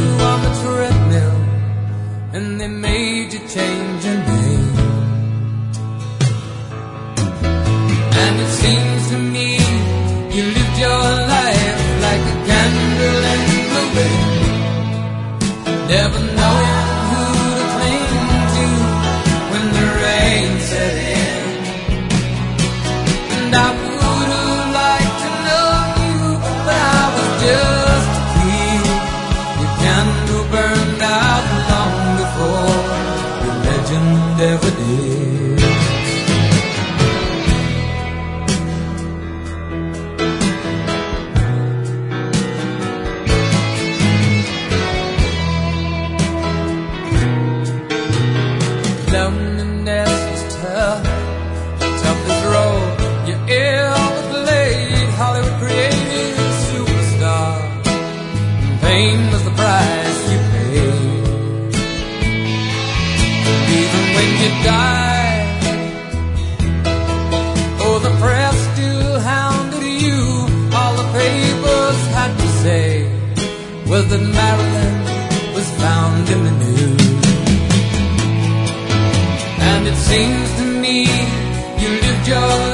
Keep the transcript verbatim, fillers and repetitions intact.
on the treadmill and they made you change your name. And it seems to me you lived your life like a candle in the wind, never knowing who to cling to when the rain set in. And I would have liked to know you, but I was just a kid. Your candle burned out long before your legend ever did. Loneliness was tough, toughest role you ever played. Hollywood created a superstar, and fame was the price you paid. And even when you died, oh, the press still hounded you. All the papers had to say was that Marilyn was found in the news. And it seems to me you lived your